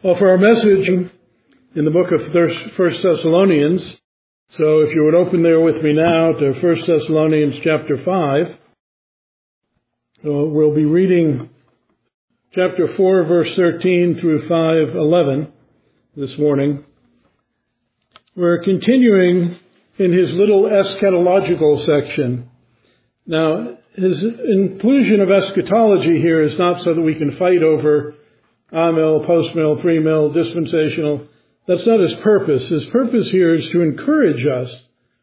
Well, for our message in the book of 1 Thessalonians, so if you would open there with me now to 1 Thessalonians chapter 5, we'll be reading chapter 4, verse 13 through 5:11 this morning. We're continuing in his little eschatological section. Now, his inclusion of eschatology here is not so that we can fight over amill, post-mill, pre-mill, dispensational. That's not his purpose. His purpose here is to encourage us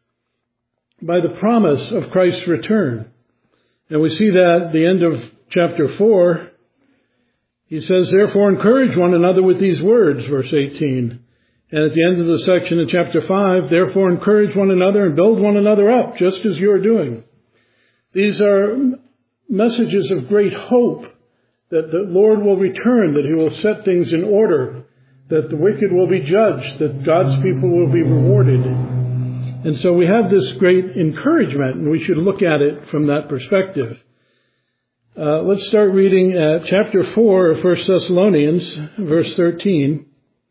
by the promise of Christ's return. And we see that at the end of chapter 4. He says, therefore encourage one another with these words, verse 18. And at the end of the section in chapter 5, therefore encourage one another and build one another up, just as you are doing. These are messages of great hope that the Lord will return, that he will set things in order, that the wicked will be judged, that God's people will be rewarded. And so we have this great encouragement, and we should look at it from that perspective. Let's start reading at chapter 4 of 1 Thessalonians, verse 13.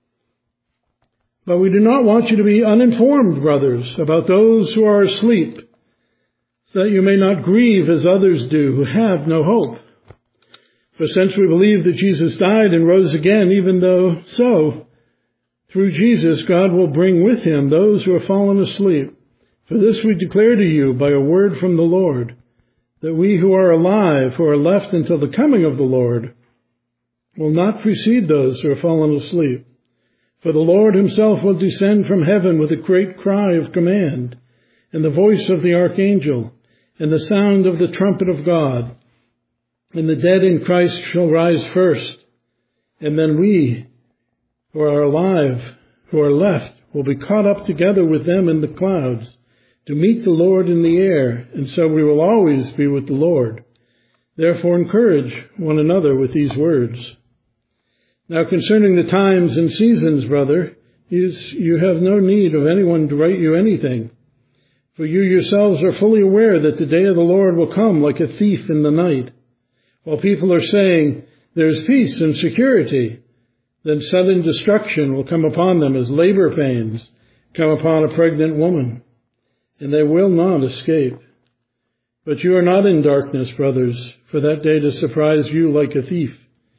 But we do not want you to be uninformed, brothers, about those who are asleep, so that you may not grieve as others do, who have no hope. For since we believe that Jesus died and rose again, even though so, through Jesus God will bring with him those who have fallen asleep. For this we declare to you by a word from the Lord, that we who are alive, who are left until the coming of the Lord, will not precede those who have fallen asleep. For the Lord himself will descend from heaven with a great cry of command, and the voice of the archangel, and the sound of the trumpet of God. And the dead in Christ shall rise first, and then we, who are alive, who are left, will be caught up together with them in the clouds, to meet the Lord in the air, and so we will always be with the Lord. Therefore encourage one another with these words. Now concerning the times and seasons, brother, you have no need of anyone to write you anything. For you yourselves are fully aware that the day of the Lord will come like a thief in the night. While people are saying, there's peace and security, then sudden destruction will come upon them as labor pains come upon a pregnant woman, and they will not escape. But you are not in darkness, brothers, for that day to surprise you like a thief.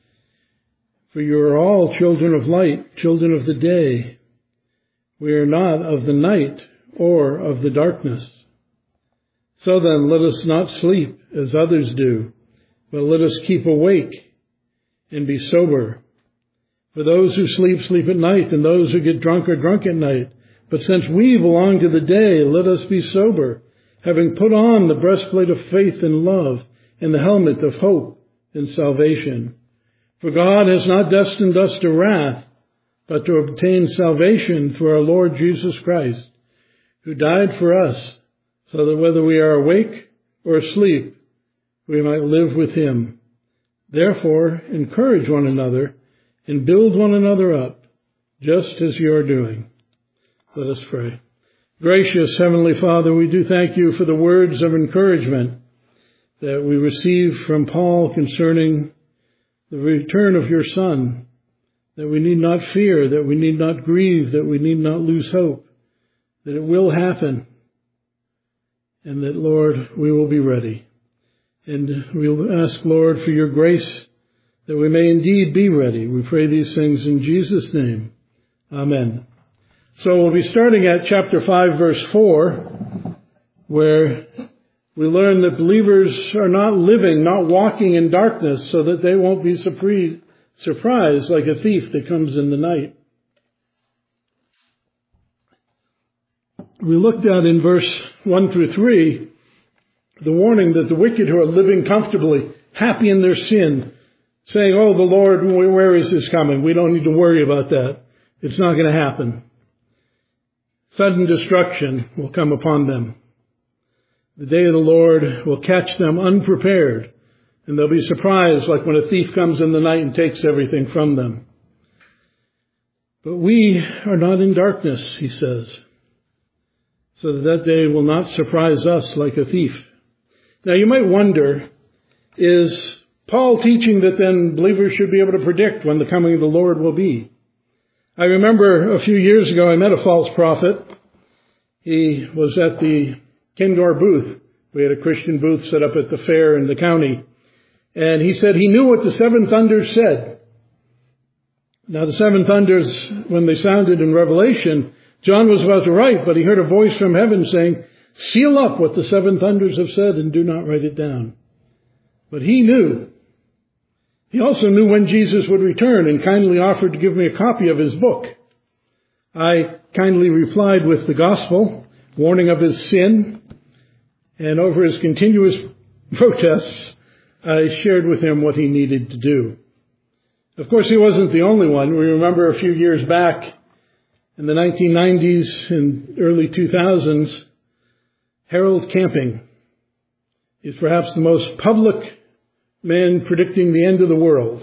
For you are all children of light, children of the day. We are not of the night or of the darkness. So then, let us not sleep as others do, but let us keep awake and be sober. For those who sleep, sleep at night, and those who get drunk are drunk at night. But since we belong to the day, let us be sober, having put on the breastplate of faith and love, and the helmet of hope and salvation. For God has not destined us to wrath, but to obtain salvation through our Lord Jesus Christ, who died for us, so that whether we are awake or asleep, we might live with him. Therefore, encourage one another and build one another up, just as you are doing. Let us pray. Gracious Heavenly Father, we do thank you for the words of encouragement that we receive from Paul concerning the return of your Son, that we need not fear, that we need not grieve, that we need not lose hope, that it will happen, and that, Lord, we will be ready. And we'll ask, Lord, for your grace that we may indeed be ready. We pray these things in Jesus' name. Amen. So we'll be starting at chapter 5, verse 4, where we learn that believers are not living, not walking in darkness, so that they won't be surprised like a thief that comes in the night. We looked at in verse 1 through 3, the warning that the wicked who are living comfortably, happy in their sin, saying, oh, the Lord, where is this coming? We don't need to worry about that. It's not going to happen. Sudden destruction will come upon them. The day of the Lord will catch them unprepared, and they'll be surprised like when a thief comes in the night and takes everything from them. But we are not in darkness, he says, so that day will not surprise us like a thief. Now you might wonder, is Paul teaching that then believers should be able to predict when the coming of the Lord will be? I remember a few years ago I met a false prophet. He was at the Kendor booth. We had a Christian booth set up at the fair in the county. And he said he knew what the seven thunders said. Now the seven thunders, when they sounded in Revelation, John was about to write, but he heard a voice from heaven saying, "Seal up what the seven thunders have said and do not write it down." But he knew. He also knew when Jesus would return and kindly offered to give me a copy of his book. I kindly replied with the gospel, warning of his sin, and over his continuous protests, I shared with him what he needed to do. Of course, he wasn't the only one. We remember a few years back in the 1990s and early 2000s, Harold Camping is perhaps the most public man predicting the end of the world.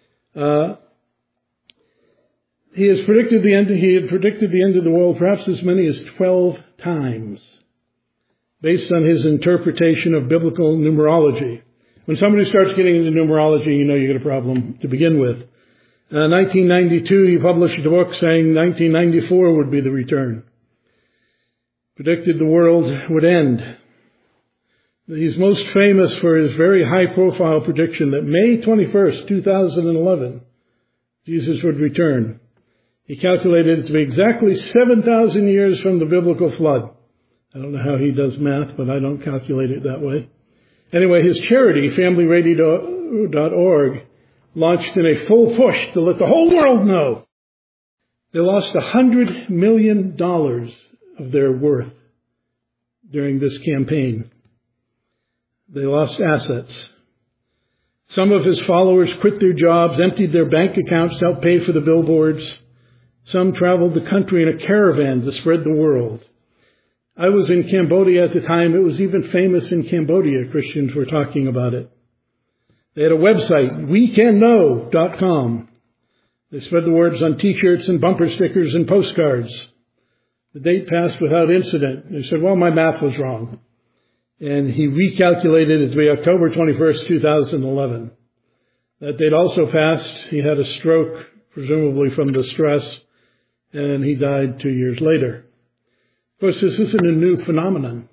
He had predicted the end of the world perhaps as many as 12 times, based on his interpretation of biblical numerology. When somebody starts getting into numerology, you know you got a problem to begin with. 1992, he published a book saying 1994 would be the return. Predicted the world would end. He's most famous for his very high-profile prediction that May 21st, 2011, Jesus would return. He calculated it to be exactly 7,000 years from the biblical flood. I don't know how he does math, but I don't calculate it that way. Anyway, his charity, FamilyRadio.org, launched in a full push to let the whole world know. They lost $100 million of their worth during this campaign. They lost assets. Some of his followers quit their jobs, emptied their bank accounts to help pay for the billboards. Some traveled the country in a caravan to spread the world. I was in Cambodia at the time. It was even famous in Cambodia. Christians were talking about it. They had a website, wecanknow.com. They spread the words on T-shirts and bumper stickers and postcards. The date passed without incident. They said, well, my math was wrong. And he recalculated it to be October 21st, 2011. That date also passed. He had a stroke, presumably from the stress, and he died 2 years later. Of course, this isn't a new phenomenon.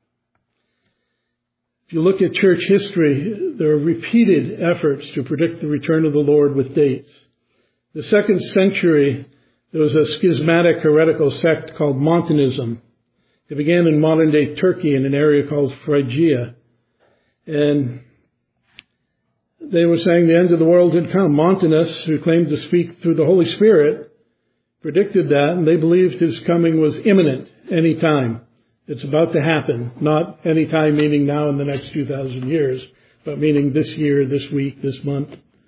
If you look at church history, there are repeated efforts to predict the return of the Lord with dates. The 2nd century, there was a schismatic heretical sect called Montanism. It began in modern-day Turkey in an area called Phrygia. And they were saying the end of the world had come. Montanus, who claimed to speak through the Holy Spirit, predicted that, and they believed his coming was imminent, any time. It's about to happen. Not any time meaning now in the next 2,000 years, but meaning this year, this week, this month.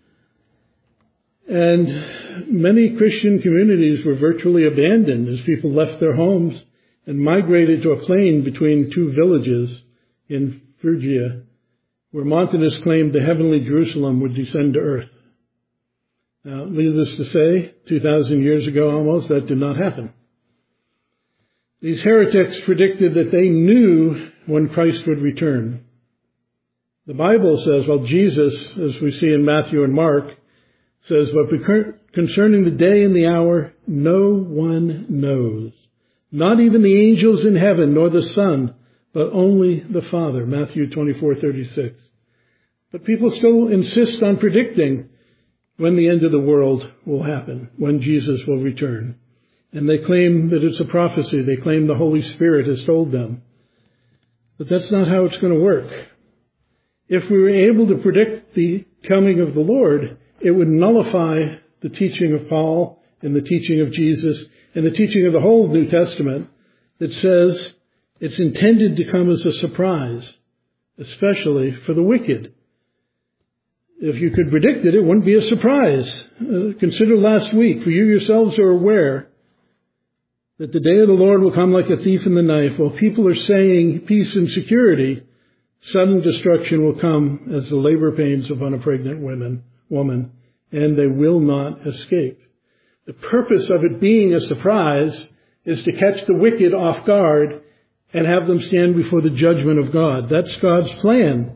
And many Christian communities were virtually abandoned as people left their homes and migrated to a plain between two villages in Phrygia, where Montanus claimed the heavenly Jerusalem would descend to earth. Now, needless to say, 2,000 years ago almost, that did not happen. These heretics predicted that they knew when Christ would return. The Bible says, well, Jesus, as we see in Matthew and Mark, says, but concerning the day and the hour, no one knows. Not even the angels in heaven, nor the Son, but only the Father. Matthew 24:36. But people still insist on predicting when the end of the world will happen, when Jesus will return. And they claim that it's a prophecy. They claim the Holy Spirit has told them. But that's not how it's going to work. If we were able to predict the coming of the Lord, it would nullify the teaching of Paul and the teaching of Jesus and the teaching of the whole New Testament that says it's intended to come as a surprise, especially for the wicked. If you could predict it, it wouldn't be a surprise. Consider last week, for you yourselves are aware that the day of the Lord will come like a thief in the night. While people are saying peace and security, sudden destruction will come as the labor pains upon a pregnant woman, and they will not escape. The purpose of it being a surprise is to catch the wicked off guard and have them stand before the judgment of God. That's God's plan.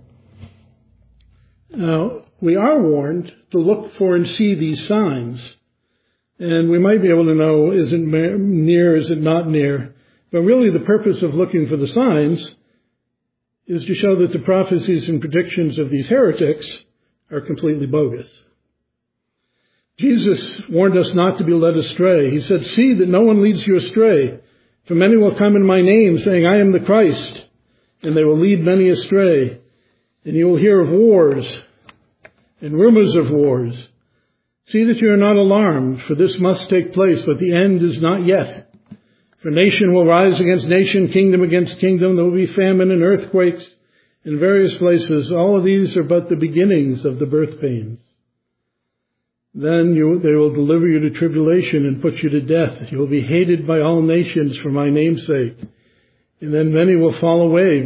Now, we are warned to look for and see these signs. And we might be able to know, is it near, is it not near? But really the purpose of looking for the signs is to show that the prophecies and predictions of these heretics are completely bogus. Jesus warned us not to be led astray. He said, "See that no one leads you astray. For many will come in my name, saying, I am the Christ, and they will lead many astray. And you will hear of wars and rumors of wars. See that you are not alarmed, for this must take place, but the end is not yet. For nation will rise against nation, kingdom against kingdom. There will be famine and earthquakes in various places. All of these are but the beginnings of the birth pains. Then they will deliver you to tribulation and put you to death. You will be hated by all nations for my name's sake. And then many will fall away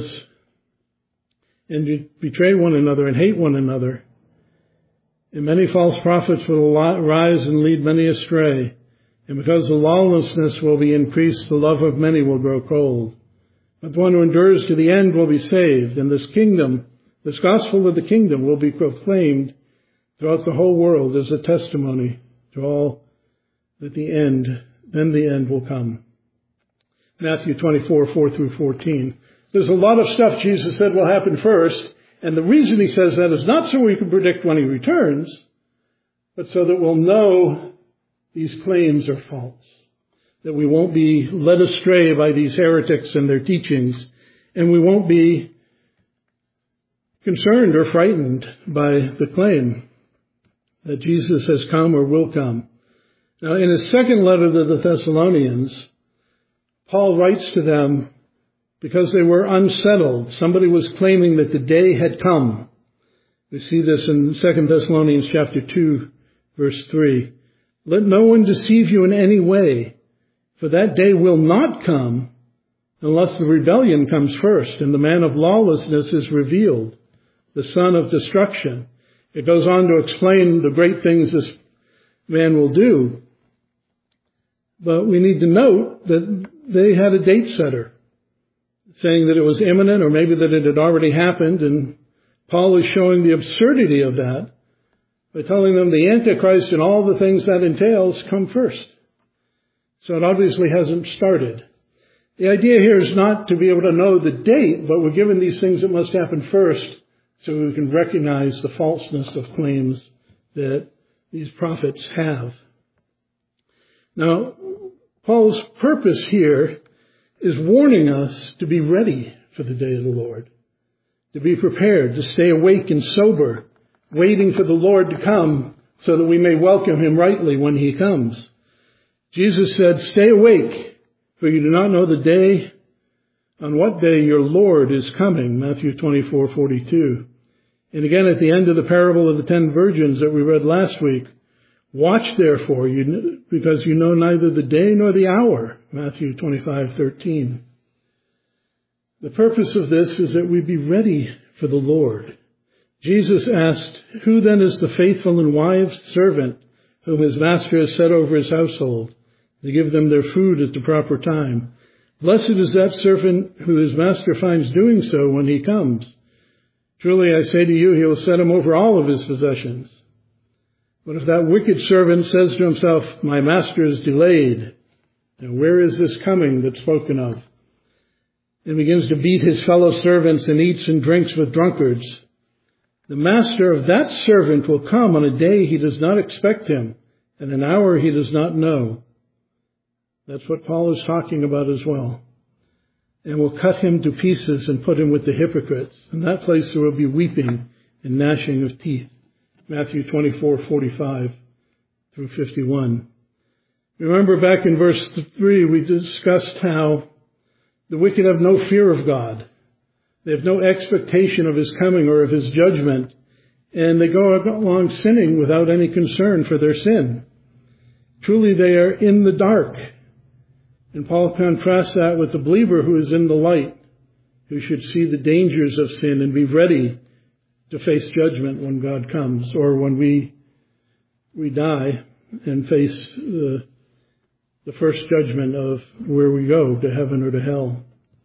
and betray one another and hate one another. And many false prophets will rise and lead many astray. And because the lawlessness will be increased, the love of many will grow cold. But the one who endures to the end will be saved. And this gospel of the kingdom will be proclaimed throughout the whole world as a testimony to all that then the end will come." Matthew 24, 4 through 14. There's a lot of stuff Jesus said will happen first, and the reason he says that is not so we can predict when he returns, but so that we'll know these claims are false, that we won't be led astray by these heretics and their teachings, and we won't be concerned or frightened by the claim that Jesus has come or will come. Now, in his second letter to the Thessalonians, Paul writes to them because they were unsettled. Somebody was claiming that the day had come. We see this in 2 Thessalonians chapter 2, verse 3. "Let no one deceive you in any way, for that day will not come unless the rebellion comes first, and the man of lawlessness is revealed, the son of destruction." It goes on to explain the great things this man will do. But we need to note that they had a date setter, saying that it was imminent or maybe that it had already happened. And Paul is showing the absurdity of that by telling them the Antichrist and all the things that entails come first. So it obviously hasn't started. The idea here is not to be able to know the date, but we're given these things that must happen first, so we can recognize the falseness of claims that these prophets have. Now, Paul's purpose here is warning us to be ready for the day of the Lord, to be prepared, to stay awake and sober, waiting for the Lord to come so that we may welcome him rightly when he comes. Jesus said, "Stay awake, for you do not know the day, on what day your Lord is coming," Matthew 24:42. And again, at the end of the parable of the 10 virgins that we read last week, "Watch therefore, because you know neither the day nor the hour," Matthew 25:13. The purpose of this is that we be ready for the Lord. Jesus asked, "Who then is the faithful and wise servant whom his master has set over his household to give them their food at the proper time? Blessed is that servant who his master finds doing so when he comes. Truly I say to you, he will set him over all of his possessions. But if that wicked servant says to himself, 'My master is delayed,' and where is this coming that's spoken of? And begins to beat his fellow servants and eats and drinks with drunkards, the master of that servant will come on a day he does not expect him, and an hour he does not know." That's what Paul is talking about as well. "And will cut him to pieces and put him with the hypocrites. In that place there will be weeping and gnashing of teeth." Matthew 24:45 through 51. Remember back in verse 3, we discussed how the wicked have no fear of God. They have no expectation of his coming or of his judgment, and they go along sinning without any concern for their sin. Truly they are in the dark. And Paul contrasts that with the believer who is in the light, who should see the dangers of sin and be ready to face judgment when God comes, or when we die and face the first judgment of where we go, to heaven or to hell.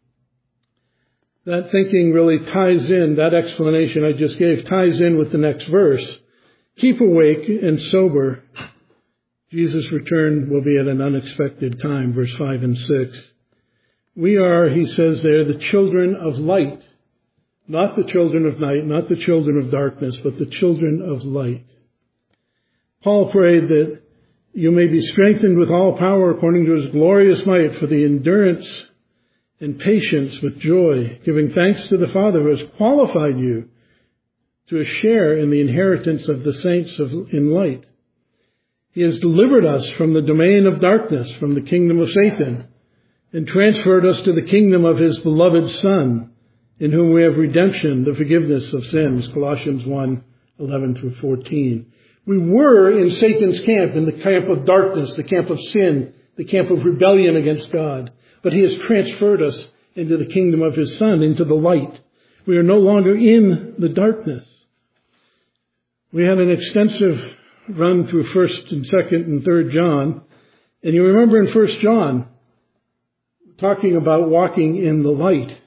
That thinking really ties in, that explanation I just gave ties in with the next verse. "Keep awake and sober." Jesus' return will be at an unexpected time, verse 5 and 6. We are, he says there, the children of light, not the children of night, not the children of darkness, but the children of light. Paul prayed that you may be strengthened with all power according to his glorious might for the endurance and patience with joy, giving thanks to the Father who has qualified you to a share in the inheritance of the saints in light. He has delivered us from the domain of darkness, from the kingdom of Satan, and transferred us to the kingdom of his beloved Son, in whom we have redemption, the forgiveness of sins, Colossians 1:11-14. We were in Satan's camp, in the camp of darkness, the camp of sin, the camp of rebellion against God. But he has transferred us into the kingdom of his Son, into the light. We are no longer in the darkness. We had an extensive run through 1st and 2nd and 3rd John. And you remember in 1st John, talking about walking in the light.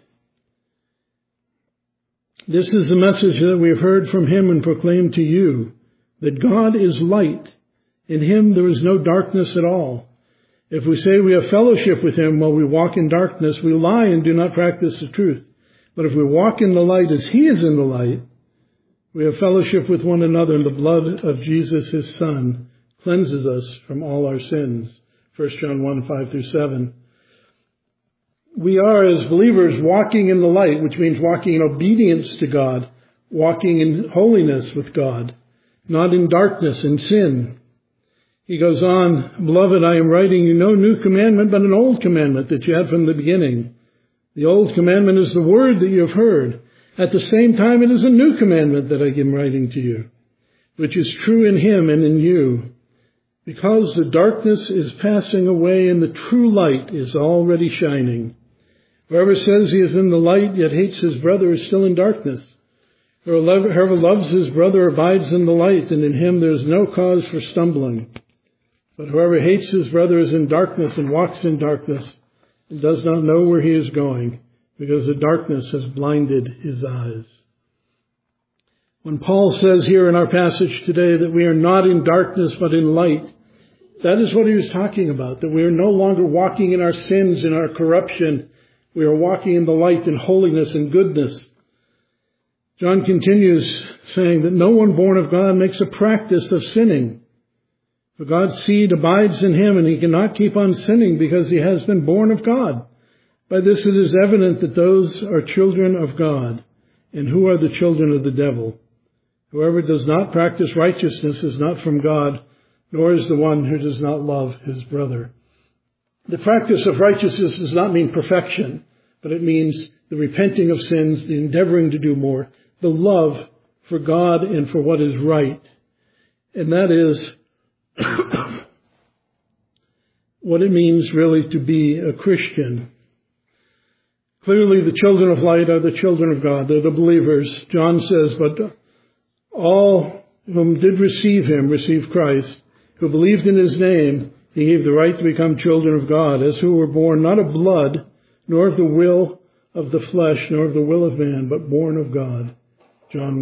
This is the message that we have heard from him and proclaimed to you, that God is light. In him there is no darkness at all. If we say we have fellowship with him while we walk in darkness, we lie and do not practice the truth. But if we walk in the light as he is in the light, we have fellowship with one another, and the blood of Jesus, his Son, cleanses us from all our sins. 1 John 1:5-7. We are, as believers, walking in the light, which means walking in obedience to God, walking in holiness with God, not in darkness and sin. He goes on, Beloved, I am writing you no new commandment, but an old commandment that you had from the beginning. The old commandment is the word that you have heard. At the same time, it is a new commandment that I am writing to you, which is true in him and in you. Because the darkness is passing away and the true light is already shining. Whoever says he is in the light, yet hates his brother, is still in darkness. Whoever loves his brother abides in the light, and in him there is no cause for stumbling. But whoever hates his brother is in darkness and walks in darkness and does not know where he is going, because the darkness has blinded his eyes. When Paul says here in our passage today that we are not in darkness but in light, that is what he was talking about, that we are no longer walking in our sins and our corruption. We are walking in the light and holiness and goodness. John continues saying that no one born of God makes a practice of sinning. For God's seed abides in him, and he cannot keep on sinning because he has been born of God. By this it is evident that those are children of God, and who are the children of the devil. Whoever does not practice righteousness is not from God, nor is the one who does not love his brother. The practice of righteousness does not mean perfection, but it means the repenting of sins, the endeavoring to do more, the love for God and for what is right. And that is what it means really to be a Christian. Clearly the children of light are the children of God. They're the believers. John says, but all whom did receive him received Christ, who believed in his name. He gave the right to become children of God, as who were born not of blood, nor of the will of the flesh, nor of the will of man, but born of God. John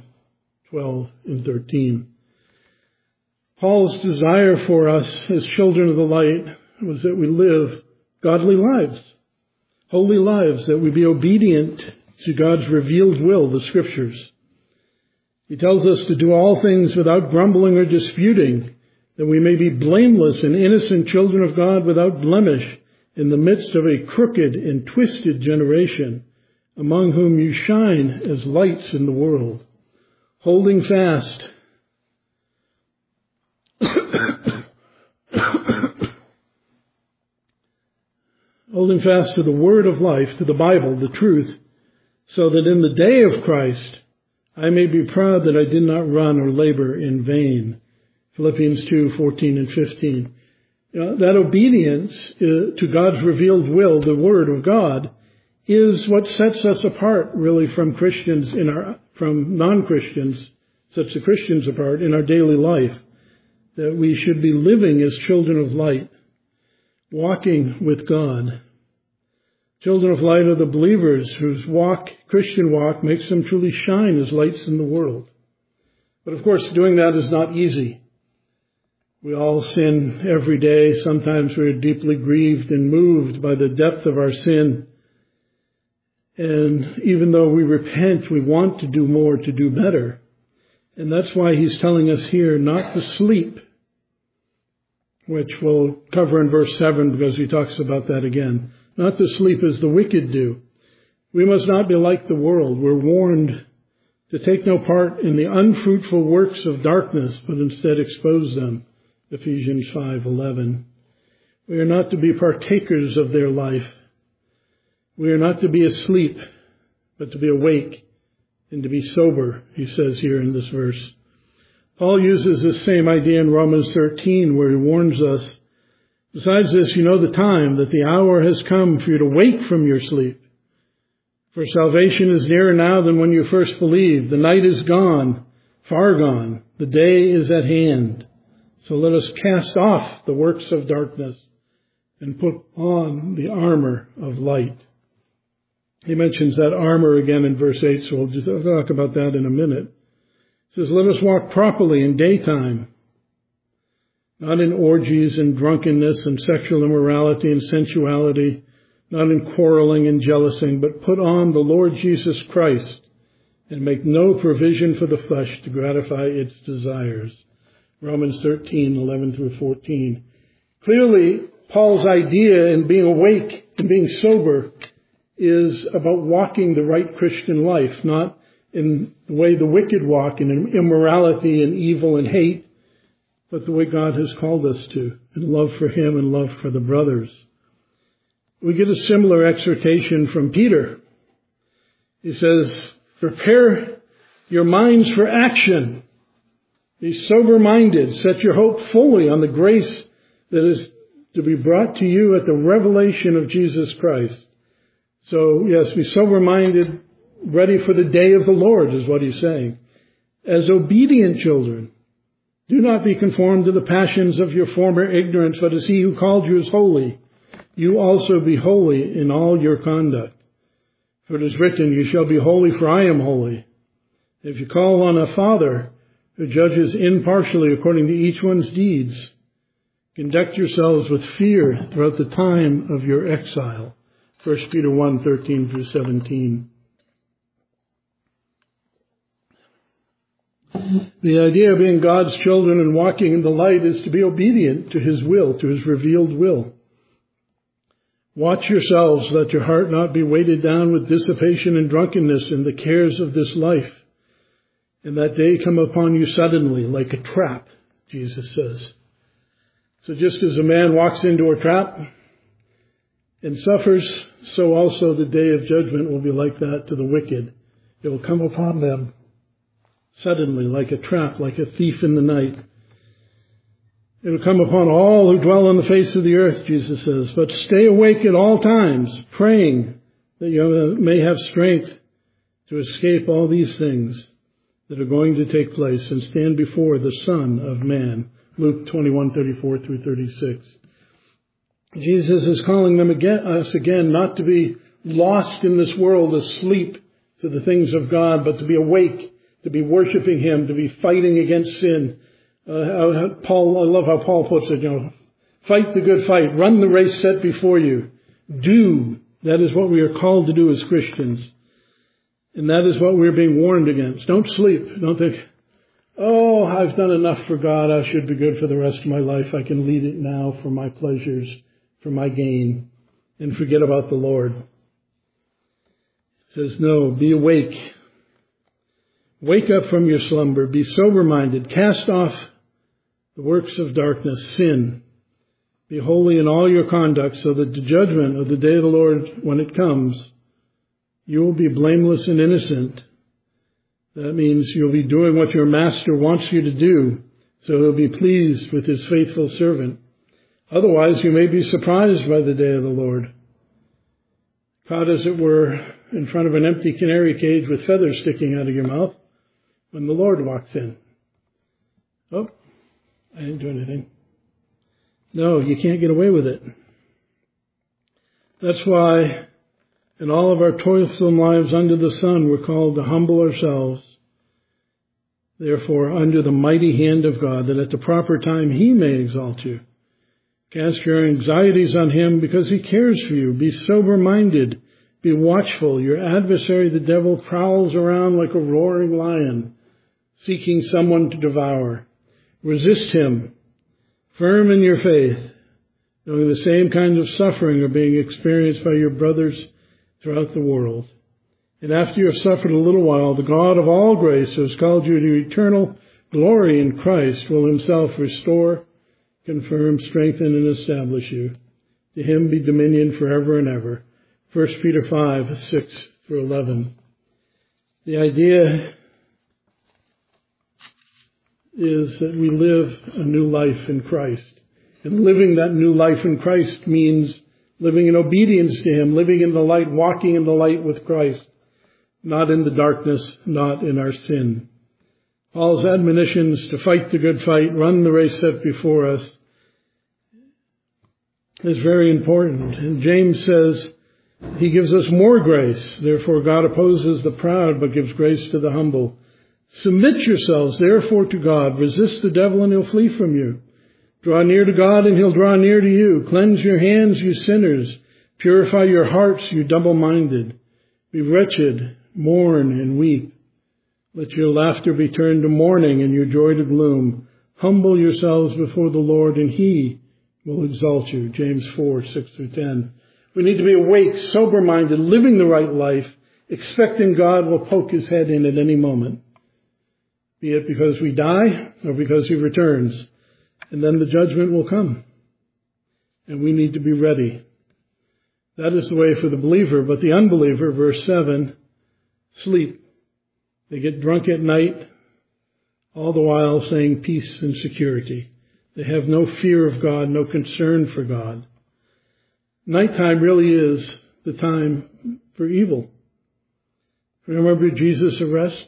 1:12-13. Paul's desire for us as children of the light was that we live godly lives, holy lives, that we be obedient to God's revealed will, the Scriptures. He tells us to do all things without grumbling or disputing, that we may be blameless and innocent children of God without blemish in the midst of a crooked and twisted generation, among whom you shine as lights in the world, holding fast to the word of life, to the Bible, the truth, so that in the day of Christ I may be proud that I did not run or labor in vain. Philippians 2:14-15. That obedience to God's revealed will, the Word of God, is what sets us apart really from Christians from non-Christians, sets the Christians apart in our daily life. That we should be living as children of light, walking with God. Children of light are the believers whose Christian walk, makes them truly shine as lights in the world. But of course, doing that is not easy. We all sin every day. Sometimes we're deeply grieved and moved by the depth of our sin. And even though we repent, we want to do more, to do better. And that's why he's telling us here not to sleep, which we'll cover in verse 7 because he talks about that again. Not to sleep as the wicked do. We must not be like the world. We're warned to take no part in the unfruitful works of darkness, but instead expose them. Ephesians 5:11. We are not to be partakers of their life. We are not to be asleep, but to be awake and to be sober, he says here in this verse. Paul uses this same idea in Romans 13, where he warns us, besides this, you know the time, that the hour has come for you to wake from your sleep. For salvation is nearer now than when you first believed. The night is gone, far gone. The day is at hand. So let us cast off the works of darkness and put on the armor of light. He mentions that armor again in verse 8, so we'll just talk about that in a minute. He says, let us walk properly in daytime, not in orgies and drunkenness and sexual immorality and sensuality, not in quarreling and jealousing, but put on the Lord Jesus Christ and make no provision for the flesh to gratify its desires. Romans 13:11 through 14. Clearly, Paul's idea in being awake and being sober is about walking the right Christian life, not in the way the wicked walk, in immorality and evil and hate, but the way God has called us to, in love for him and love for the brothers. We get a similar exhortation from Peter. He says, prepare your minds for action. Be sober-minded. Set your hope fully on the grace that is to be brought to you at the revelation of Jesus Christ. So, yes, be sober-minded, ready for the day of the Lord, is what he's saying. As obedient children, do not be conformed to the passions of your former ignorance, but as he who called you is holy, you also be holy in all your conduct. For it is written, you shall be holy, for I am holy. If you call on a Father who judges impartially according to each one's deeds, conduct yourselves with fear throughout the time of your exile. 1 Peter 1:13 through 17. The idea of being God's children and walking in the light is to be obedient to his will, to his revealed will. Watch yourselves, let your heart not be weighted down with dissipation and drunkenness and the cares of this life. And that day come upon you suddenly, like a trap, Jesus says. So just as a man walks into a trap and suffers, so also the day of judgment will be like that to the wicked. It will come upon them suddenly, like a trap, like a thief in the night. It will come upon all who dwell on the face of the earth, Jesus says. But stay awake at all times, praying that you may have strength to escape all these things that are going to take place and stand before the Son of Man. Luke 21:34 through 36. Jesus is calling us again not to be lost in this world, asleep to the things of God, but to be awake, to be worshiping him, to be fighting against sin. I love how Paul puts it, fight the good fight, run the race set before you. Do. That is what we are called to do as Christians. And that is what we're being warned against. Don't sleep. Don't think, oh, I've done enough for God. I should be good for the rest of my life. I can lead it now for my pleasures, for my gain, and forget about the Lord. It says, no, be awake. Wake up from your slumber. Be sober-minded. Cast off the works of darkness, sin. Be holy in all your conduct, so that the judgment of the day of the Lord, when it comes, you will be blameless and innocent. That means you'll be doing what your master wants you to do, so he'll be pleased with his faithful servant. Otherwise, you may be surprised by the day of the Lord, caught, as it were, in front of an empty canary cage with feathers sticking out of your mouth when the Lord walks in. Oh, I didn't do anything. No, you can't get away with it. That's why in all of our toilsome lives under the sun, we're called to humble ourselves Therefore, under the mighty hand of God, that at the proper time he may exalt you. Cast your anxieties on him because he cares for you. Be sober-minded. Be watchful. Your adversary, the devil, prowls around like a roaring lion, seeking someone to devour. Resist him, firm in your faith, knowing the same kinds of suffering are being experienced by your brothers throughout the world. And after you have suffered a little while, the God of all grace, who has called you to eternal glory in Christ, will himself restore, confirm, strengthen, and establish you. To him be dominion forever and ever. 1 Peter 5, 6 through 11. The idea is that we live a new life in Christ. And living that new life in Christ means living in obedience to him, living in the light, walking in the light with Christ, not in the darkness, not in our sin. Paul's admonitions to fight the good fight, run the race set before us, is very important. And James says he gives us more grace. Therefore God opposes the proud, but gives grace to the humble. Submit yourselves, therefore, to God. Resist the devil, and he'll flee from you. Draw near to God, and he'll draw near to you. Cleanse your hands, you sinners. Purify your hearts, you double-minded. Be wretched, mourn, and weep. Let your laughter be turned to mourning, and your joy to gloom. Humble yourselves before the Lord, and he will exalt you. James 4, 6 through 10. We need to be awake, sober-minded, living the right life, expecting God will poke his head in at any moment, be it because we die or because he returns. And then the judgment will come. And we need to be ready. That is the way for the believer. But the unbeliever, verse 7, sleep. They get drunk at night, all the while saying peace and security. They have no fear of God, no concern for God. Nighttime really is the time for evil. Remember Jesus' arrest?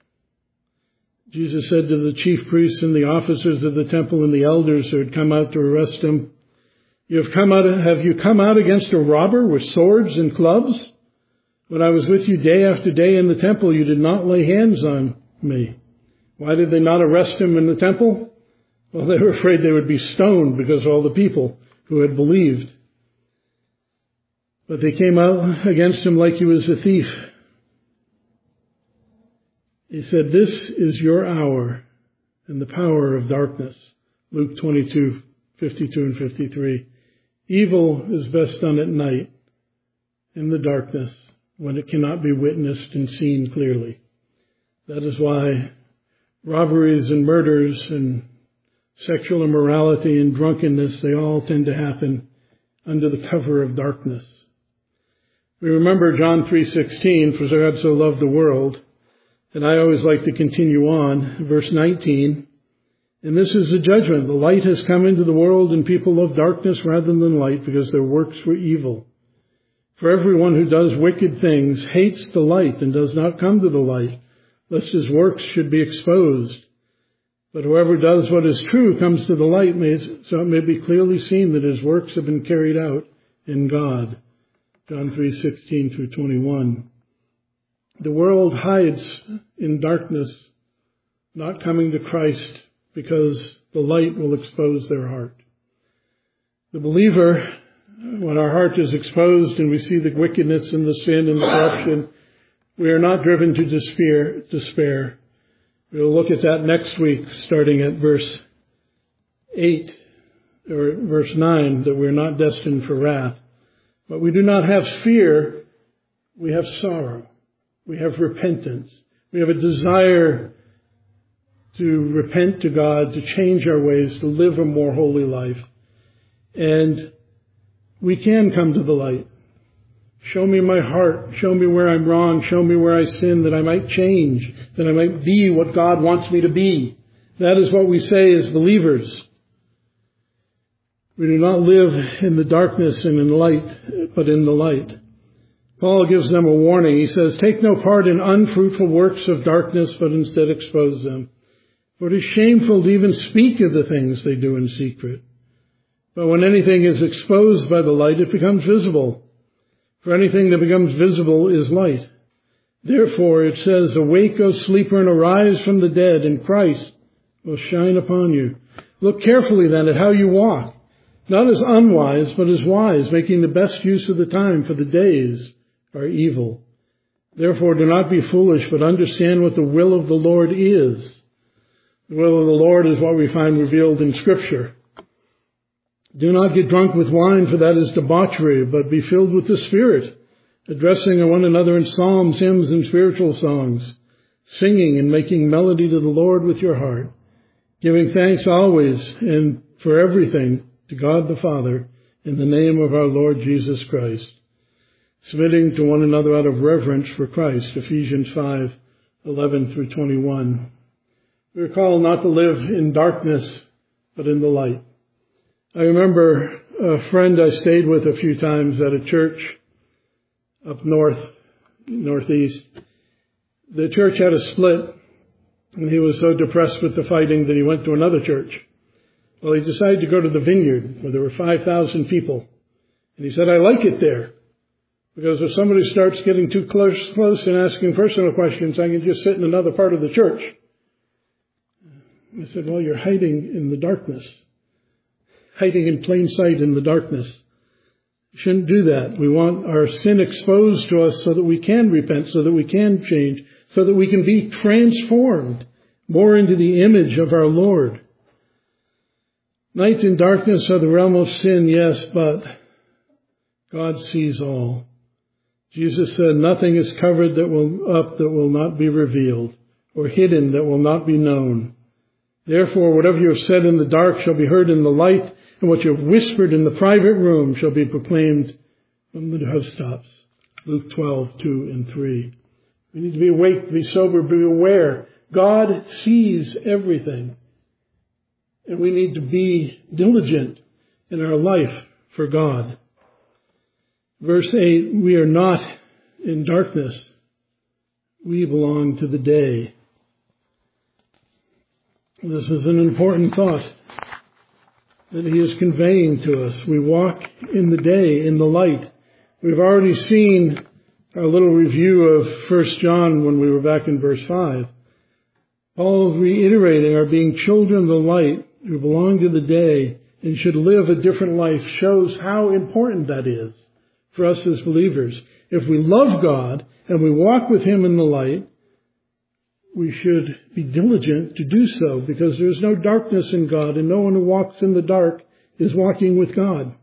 Jesus said to the chief priests and the officers of the temple and the elders who had come out to arrest him, have you come out against a robber with swords and clubs? When I was with you day after day in the temple, you did not lay hands on me. Why did they not arrest him in the temple? Well, they were afraid they would be stoned because of all the people who had believed. But they came out against him like he was a thief. He said, this is your hour and the power of darkness. Luke 22, 52 and 53. Evil is best done at night in the darkness when it cannot be witnessed and seen clearly. That is why robberies and murders and sexual immorality and drunkenness, they all tend to happen under the cover of darkness. We remember John 3:16, for God so loved the world. And I always like to continue on, verse 19. And this is the judgment. The light has come into the world, and people love darkness rather than light because their works were evil. For everyone who does wicked things hates the light and does not come to the light, lest his works should be exposed. But whoever does what is true comes to the light, so it may be clearly seen that his works have been carried out in God. John 3:16 through 21. The world hides in darkness, not coming to Christ because the light will expose their heart. The believer, when our heart is exposed and we see the wickedness and the sin and the corruption, we are not driven to despair. We'll look at that next week, starting at verse 8 or verse 9, that we're not destined for wrath. But we do not have fear, we have sorrow. We have repentance. We have a desire to repent to God, to change our ways, to live a more holy life. And we can come to the light. Show me my heart. Show me where I'm wrong. Show me where I sin, that I might change, that I might be what God wants me to be. That is what we say as believers. We do not live in the darkness and in light, but in the light. Paul gives them a warning. He says, take no part in unfruitful works of darkness, but instead expose them. For it is shameful to even speak of the things they do in secret. But when anything is exposed by the light, it becomes visible. For anything that becomes visible is light. Therefore it says, awake, O sleeper, and arise from the dead, and Christ will shine upon you. Look carefully then at how you walk, not as unwise, but as wise, making the best use of the time, for the days are evil. Therefore do not be foolish, but understand what the will of the Lord is. The will of the Lord is what we find revealed in Scripture. Do not get drunk with wine, for that is debauchery, but be filled with the Spirit, addressing one another in psalms, hymns, and spiritual songs, singing and making melody to the Lord with your heart, giving thanks always and for everything to God the Father in the name of our Lord Jesus Christ, submitting to one another out of reverence for Christ, Ephesians 5:11 through 21. We are called not to live in darkness, but in the light. I remember a friend I stayed with a few times at a church up northeast. The church had a split, and he was so depressed with the fighting that he went to another church. Well, he decided to go to the Vineyard, where there were 5,000 people. And he said, I like it there, because if somebody starts getting too close and asking personal questions, I can just sit in another part of the church. I said, well, you're hiding in the darkness, hiding in plain sight in the darkness. You shouldn't do that. We want our sin exposed to us so that we can repent, so that we can change, so that we can be transformed more into the image of our Lord. Night and darkness are the realm of sin, yes, but God sees all. Jesus said, nothing is covered that will not be revealed, or hidden that will not be known. Therefore, whatever you have said in the dark shall be heard in the light, and what you have whispered in the private room shall be proclaimed from the housetops. Luke 12:2-3. We need to be awake, be sober, be aware. God sees everything. And we need to be diligent in our life for God. Verse 8, we are not in darkness. We belong to the day. This is an important thought that he is conveying to us. We walk in the day, in the light. We've already seen our little review of 1 John when we were back in verse 5. Paul is reiterating our being children of the light who belong to the day and should live a different life, shows how important that is for us as believers. If we love God and we walk with him in the light, we should be diligent to do so, because there is no darkness in God, and no one who walks in the dark is walking with God.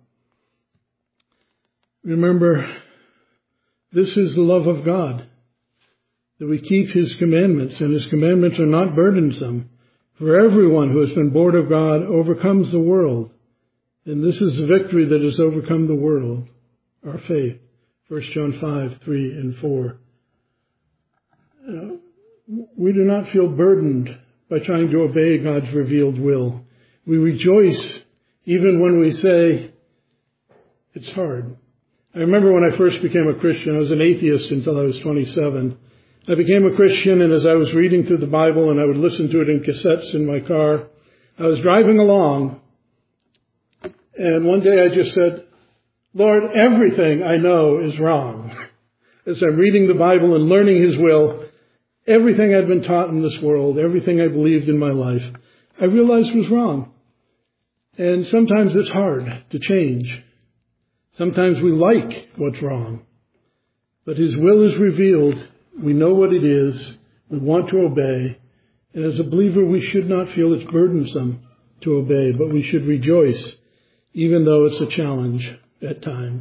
Remember, this is the love of God, that we keep his commandments, and his commandments are not burdensome. For everyone who has been born of God overcomes the world, and this is the victory that has overcome the world, our faith. 1 John 5:3-4. We do not feel burdened by trying to obey God's revealed will. We rejoice even when we say it's hard. I remember when I first became a Christian, I was an atheist until I was 27. I became a Christian, and as I was reading through the Bible, and I would listen to it in cassettes in my car, I was driving along, and one day I just said, Lord, everything I know is wrong. As I'm reading the Bible and learning his will, everything I'd been taught in this world, everything I believed in my life, I realized was wrong. And sometimes it's hard to change. Sometimes we like what's wrong. But his will is revealed. We know what it is. We want to obey. And as a believer, we should not feel it's burdensome to obey, but we should rejoice, even though it's a challenge at times.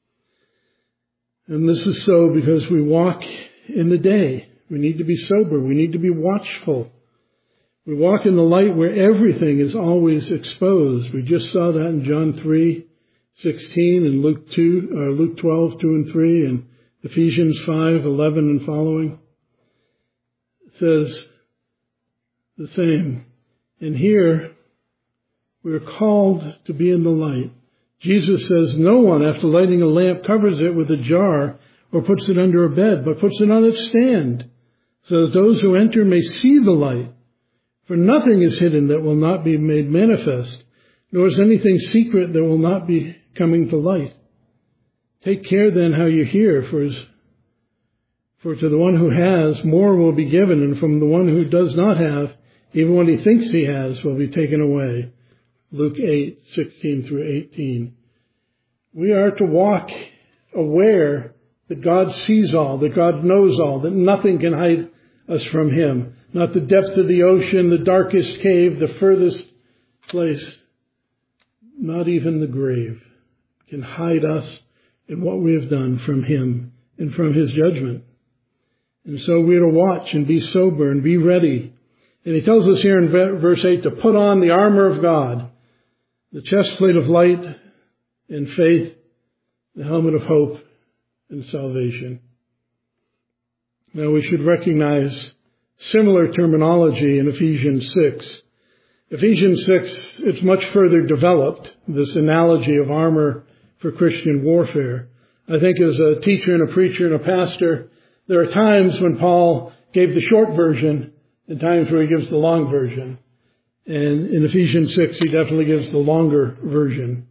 And this is so because we walk in the day. We need to be sober. We need to be watchful. We walk in the light where everything is always exposed. We just saw that in John 3:16 and Luke 12:2-3, and Ephesians 5:11 and following. It says the same. And here we are called to be in the light. Jesus says no one, after lighting a lamp, covers it with a jar or puts it under a bed, but puts it on its stand, so that those who enter may see the light. For nothing is hidden that will not be made manifest, nor is anything secret that will not be coming to light. Take care then how you hear, For to the one who has, more will be given, and from the one who does not have, even what he thinks he has will be taken away. Luke 8:16 through 18. We are to walk aware that God sees all, that God knows all, that nothing can hide us from him. Not the depth of the ocean, the darkest cave, the furthest place, not even the grave can hide us and what we have done from him and from his judgment. And so we are to watch and be sober and be ready. And he tells us here in verse 8 to put on the armor of God, the chest plate of light and faith, the helmet of hope and salvation. Now we should recognize similar terminology in Ephesians 6. Ephesians 6, it's much further developed, this analogy of armor for Christian warfare. I think as a teacher and a preacher and a pastor, there are times when Paul gave the short version and times where he gives the long version. And in Ephesians 6, he definitely gives the longer version.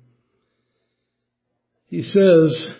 He says,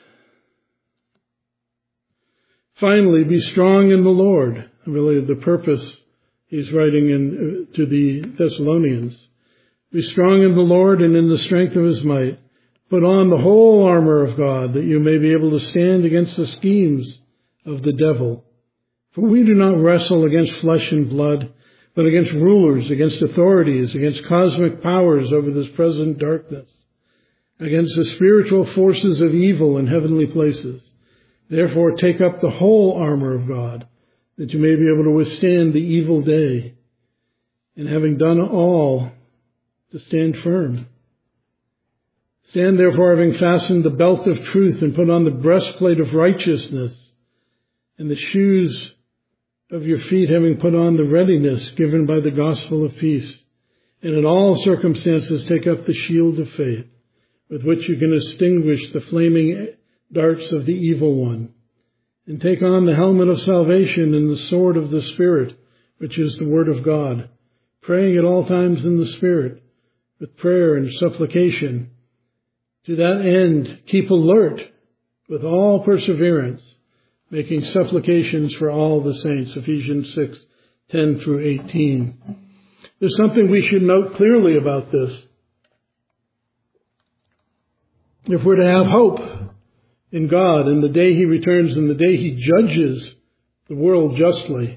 finally, be strong in the Lord. Really the purpose he's writing to the Thessalonians. Be strong in the Lord and in the strength of his might. Put on the whole armor of God, that you may be able to stand against the schemes of the devil. For we do not wrestle against flesh and blood, but against rulers, against authorities, against cosmic powers over this present darkness, against the spiritual forces of evil in heavenly places. Therefore take up the whole armor of God, that you may be able to withstand the evil day, and having done all, to stand firm. Stand therefore, having fastened the belt of truth, and put on the breastplate of righteousness, and the shoes of your feet having put on the readiness given by the gospel of peace. And in all circumstances take up the shield of faith, with which you can extinguish the flaming darts of the evil one. And take on the helmet of salvation and the sword of the Spirit, which is the word of God, praying at all times in the Spirit, with prayer and supplication. To that end, keep alert with all perseverance, making supplications for all the saints. Ephesians 6:10 through 18. There's something we should note clearly about this. If we're to have hope in God and the day he returns and the day he judges the world justly,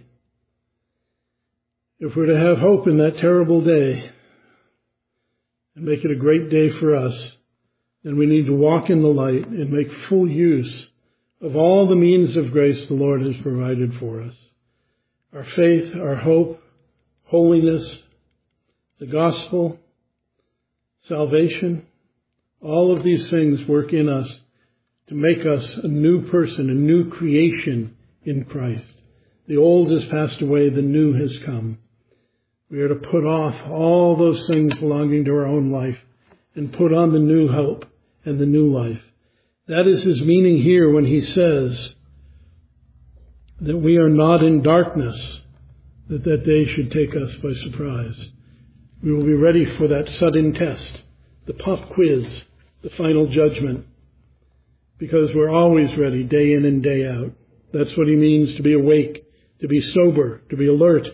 if we're to have hope in that terrible day and make it a great day for us, then we need to walk in the light and make full use of all the means of grace the Lord has provided for us. Our faith, our hope, holiness, the gospel, salvation, all of these things work in us to make us a new person, a new creation in Christ. The old has passed away, the new has come. We are to put off all those things belonging to our own life and put on the new hope and the new life. That is his meaning here when he says that we are not in darkness, that day should take us by surprise. We will be ready for that sudden test, the pop quiz, the final judgment, because we're always ready day in and day out. That's what he means to be awake, to be sober, to be alert.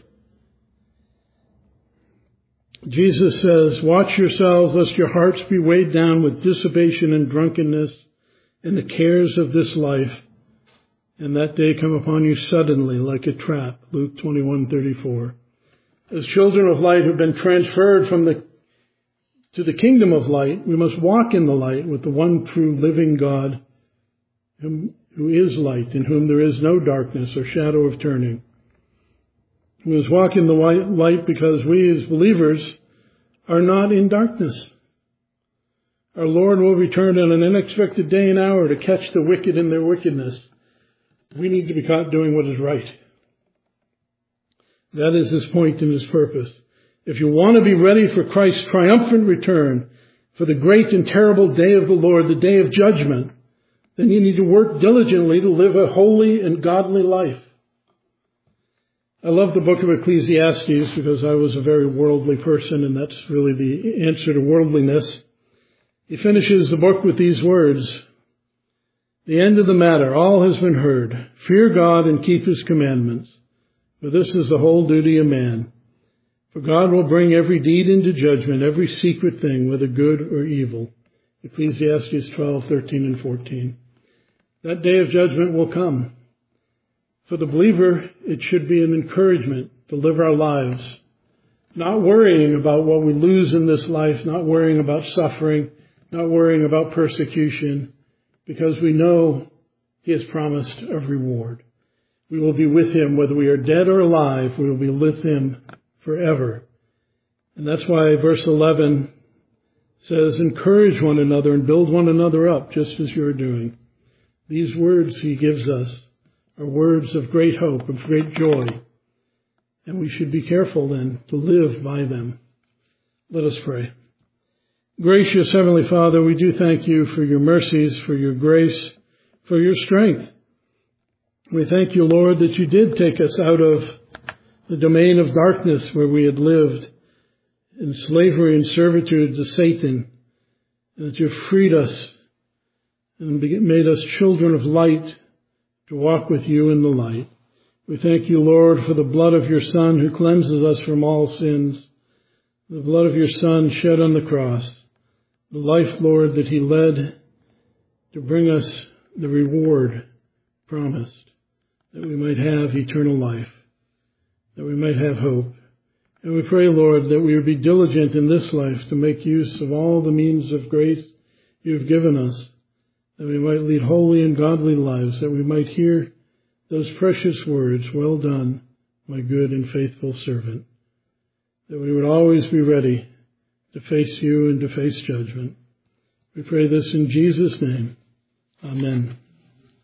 Jesus says, watch yourselves lest your hearts be weighed down with dissipation and drunkenness and the cares of this life, and that day come upon you suddenly like a trap. Luke 21:34. As children of light who've been transferred to the kingdom of light, we must walk in the light with the one true living God who is light, in whom there is no darkness or shadow of turning. We must walk in the light because we as believers are not in darkness. Our Lord will return on an unexpected day and hour to catch the wicked in their wickedness. We need to be caught doing what is right. That is his point and his purpose. If you want to be ready for Christ's triumphant return, for the great and terrible day of the Lord, the day of judgment, then you need to work diligently to live a holy and godly life. I love the book of Ecclesiastes because I was a very worldly person, and that's really the answer to worldliness. He finishes the book with these words, The end of the matter, all has been heard. Fear God and keep his commandments, for this is the whole duty of man. For God will bring every deed into judgment, every secret thing, whether good or evil. Ecclesiastes 12:13 and 14. That day of judgment will come. For the believer, it should be an encouragement to live our lives, not worrying about what we lose in this life, not worrying about suffering, not worrying about persecution, because we know he has promised a reward. We will be with him, whether we are dead or alive, we will be with him forever. And that's why verse 11 says, encourage one another and build one another up, just as you're doing. These words he gives us are words of great hope, of great joy. And we should be careful then to live by them. Let us pray. Gracious Heavenly Father, we do thank you for your mercies, for your grace, for your strength. We thank you, Lord, that you did take us out of the domain of darkness where we had lived in slavery and servitude to Satan, and that you freed us and made us children of light to walk with you in the light. We thank you, Lord, for the blood of your Son who cleanses us from all sins, the blood of your Son shed on the cross, the life, Lord, that he led to bring us the reward promised, that we might have eternal life, that we might have hope. And we pray, Lord, that we would be diligent in this life to make use of all the means of grace you have given us, that we might lead holy and godly lives, that we might hear those precious words, well done, my good and faithful servant, that we would always be ready to face you and to face judgment. We pray this in Jesus' name. Amen.